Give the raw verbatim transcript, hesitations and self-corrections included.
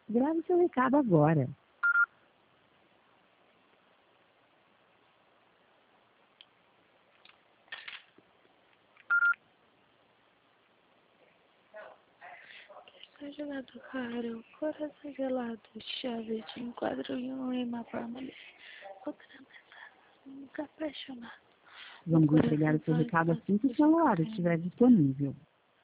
Grave seu recado agora. Está gelado, caro, coração gelado, chave de enquadro em um lema para mulher. Outra mensagem, nunca apaixonado. Vamos entregar o seu recado assim que o celular estiver disponível.